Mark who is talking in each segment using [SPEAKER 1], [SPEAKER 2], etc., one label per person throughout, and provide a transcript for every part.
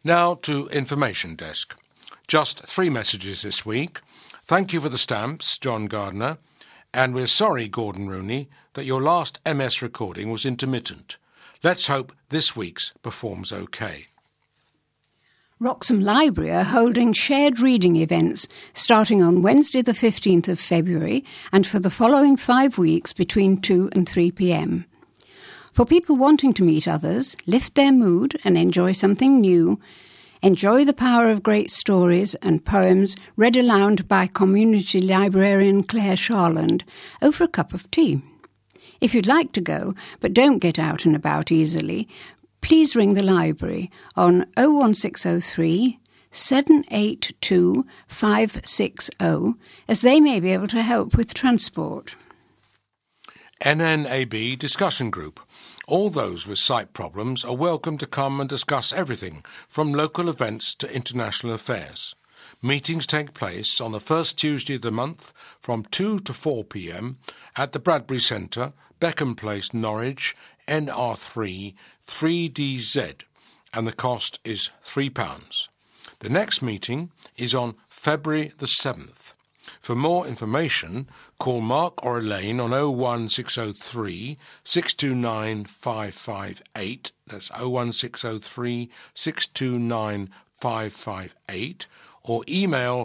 [SPEAKER 1] Now to Information Desk. Just 3 messages this week. Thank you for the stamps, John Gardner. And we're sorry, Gordon Rooney, that your last MS recording was intermittent. Let's hope this week's performs okay.
[SPEAKER 2] Wroxham Library are holding shared reading events starting on Wednesday the 15th of February and for the following 5 weeks between 2 and 3 p.m. For people wanting to meet others, lift their mood and enjoy something new, enjoy the power of great stories and poems read aloud by community librarian Claire Sharland over a cup of tea. If you'd like to go, but don't get out and about easily, please ring the library on 01603 782 560 as they may be able to help with transport.
[SPEAKER 1] NNAB Discussion Group. All those with sight problems are welcome to come and discuss everything from local events to international affairs. Meetings take place on the first Tuesday of the month from 2 to 4 p.m. at the Bradbury Centre, Beckham Place, Norwich, NR3 3DZ, and the cost is £3. The next meeting is on February the 7th. For more information, call Mark or Elaine on 01603 629 558, that's 01603 629 558, or email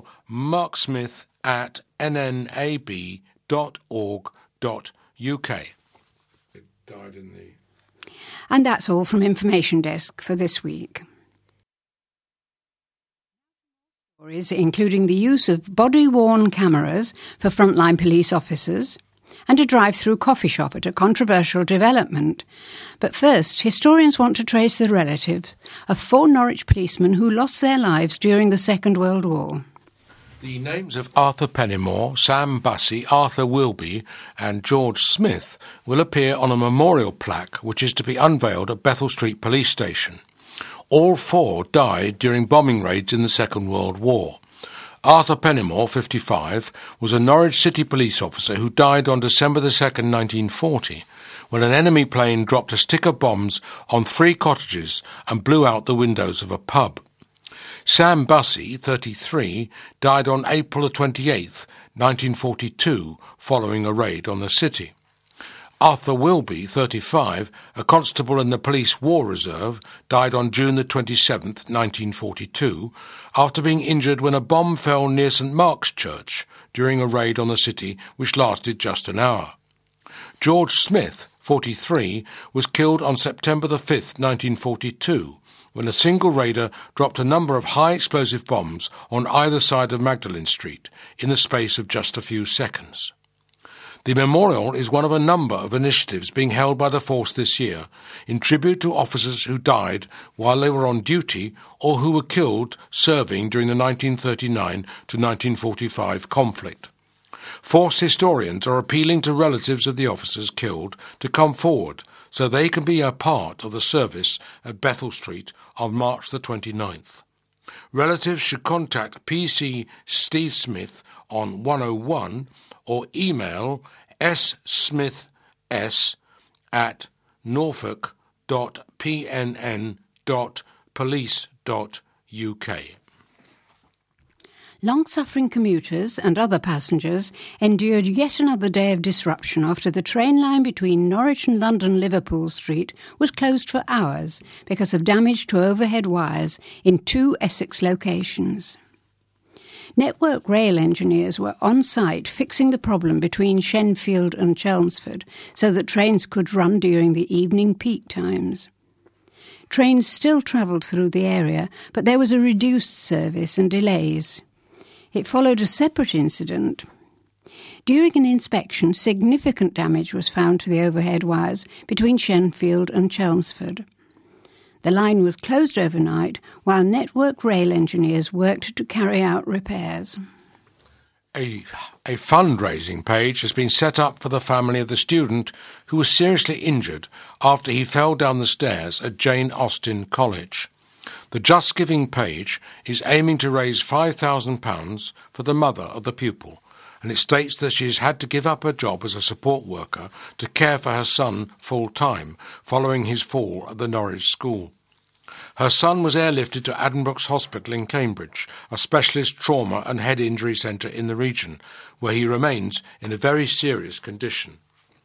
[SPEAKER 1] marksmith@nnab.org.uk. It died in the...
[SPEAKER 2] And that's all from Information Desk for this week. Stories including the use of body-worn cameras for frontline police officers and a drive-through coffee shop at a controversial development. But first, historians want to trace the relatives of 4 Norwich policemen who lost their lives during the Second World War.
[SPEAKER 1] The names of Arthur Pennymore, Sam Bussey, Arthur Wilby and George Smith will appear on a memorial plaque which is to be unveiled at Bethel Street Police Station. All 4 died during bombing raids in the Second World War. Arthur Pennymore, 55, was a Norwich City police officer who died on December 2, 1940, when an enemy plane dropped a stick of bombs on 3 cottages and blew out the windows of a pub. Sam Bussey, 33, died on April 28, 1942, following a raid on the city. Arthur Wilby, 35, a constable in the Police War Reserve, died on June 27, 1942, after being injured when a bomb fell near St Mark's Church during a raid on the city which lasted just an hour. George Smith, 43, was killed on September 5, 1942, when a single raider dropped a number of high-explosive bombs on either side of Magdalen Street in the space of just a few seconds. The memorial is one of a number of initiatives being held by the force this year in tribute to officers who died while they were on duty or who were killed serving during the 1939 to 1945 conflict. Force historians are appealing to relatives of the officers killed to come forward so they can be a part of the service at Bethel Street on March the 29th. Relatives should contact PC Steve Smith on 101 or email smiths@norfolk.pnn.police.uk.
[SPEAKER 2] Long-suffering commuters and other passengers endured yet another day of disruption after the train line between Norwich and London Liverpool Street was closed for hours because of damage to overhead wires in 2 Essex locations. Network Rail engineers were on site fixing the problem between Shenfield and Chelmsford so that trains could run during the evening peak times. Trains still travelled through the area, but there was a reduced service and delays. It followed a separate incident. During an inspection, significant damage was found to the overhead wires between Shenfield and Chelmsford. The line was closed overnight while Network Rail engineers worked to carry out repairs.
[SPEAKER 1] A fundraising page has been set up for the family of the student who was seriously injured after he fell down the stairs at Jane Austen College. The Just Giving page is aiming to raise £5,000 for the mother of the pupil, and it states that she has had to give up her job as a support worker to care for her son full-time following his fall at the Norwich school. Her son was airlifted to Addenbrooke's Hospital in Cambridge, a specialist trauma and head injury centre in the region, where he remains in a very serious condition.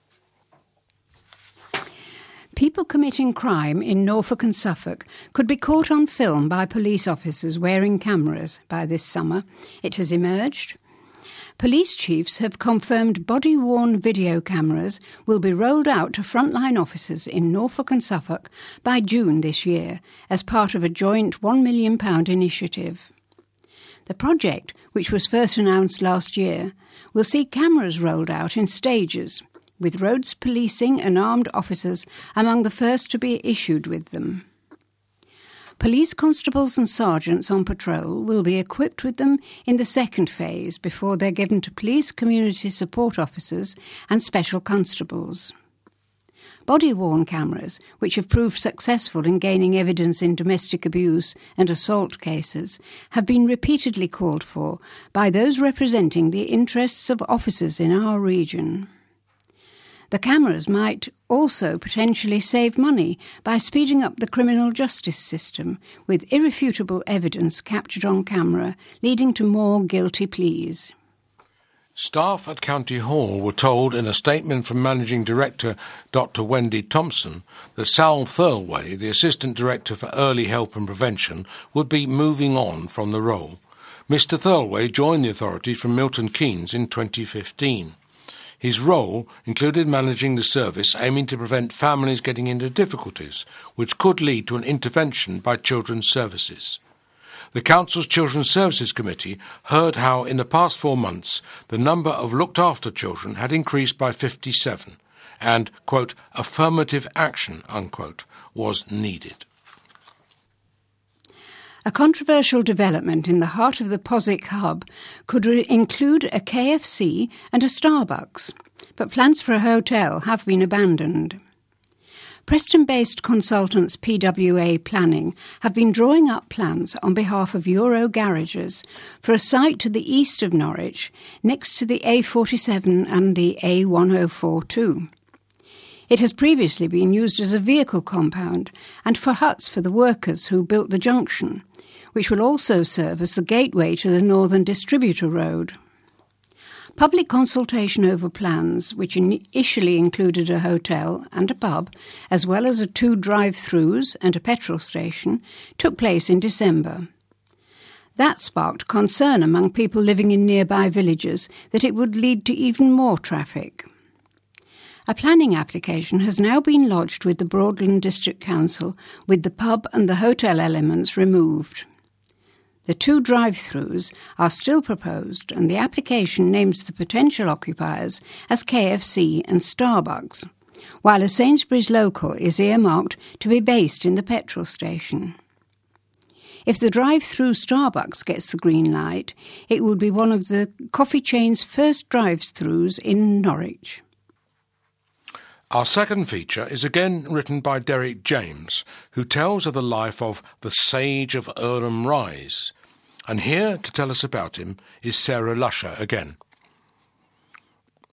[SPEAKER 2] People committing crime in Norfolk and Suffolk could be caught on film by police officers wearing cameras by this summer, it has emerged. Police chiefs have confirmed body-worn video cameras will be rolled out to frontline officers in Norfolk and Suffolk by June this year as part of a joint £1 million initiative. The project, which was first announced last year, will see cameras rolled out in stages, with roads policing and armed officers among the first to be issued with them. Police constables and sergeants on patrol will be equipped with them in the second phase before they're given to police community support officers and special constables. Body-worn cameras, which have proved successful in gaining evidence in domestic abuse and assault cases, have been repeatedly called for by those representing the interests of officers in our region. The cameras might also potentially save money by speeding up the criminal justice system with irrefutable evidence captured on camera, leading to more guilty pleas.
[SPEAKER 1] Staff at County Hall were told in a statement from Managing Director Dr. Wendy Thompson that Sal Thirlway, the Assistant Director for Early Help and Prevention, would be moving on from the role. Mr. Thirlway joined the authority from Milton Keynes in 2015. His role included managing the service aiming to prevent families getting into difficulties, which could lead to an intervention by Children's Services. The Council's Children's Services Committee heard how in the past 4 months the number of looked-after children had increased by 57 and, quote, affirmative action, unquote, was needed.
[SPEAKER 2] A controversial development in the heart of the Poswick hub could include a KFC and a Starbucks, but plans for a hotel have been abandoned. Preston-based consultants PWA Planning have been drawing up plans on behalf of Euro Garages for a site to the east of Norwich, next to the A47 and the A104 too. It has previously been used as a vehicle compound and for huts for the workers who built the junction, which will also serve as the gateway to the Northern Distributor Road. Public consultation over plans, which initially included a hotel and a pub, as well as 2 drive-thrus and a petrol station, took place in December. That sparked concern among people living in nearby villages that it would lead to even more traffic. A planning application has now been lodged with the Broadland District Council, with the pub and the hotel elements removed. The 2 drive-thrus are still proposed, and the application names the potential occupiers as KFC and Starbucks, while a Sainsbury's local is earmarked to be based in the petrol station. If the drive-through Starbucks gets the green light, it would be one of the coffee chain's first drive-thrus in Norwich.
[SPEAKER 1] Our second feature is again written by Derek James, who tells of the life of the Sage of Earlham Rise. And here to tell us about him is Sarah Lusher again.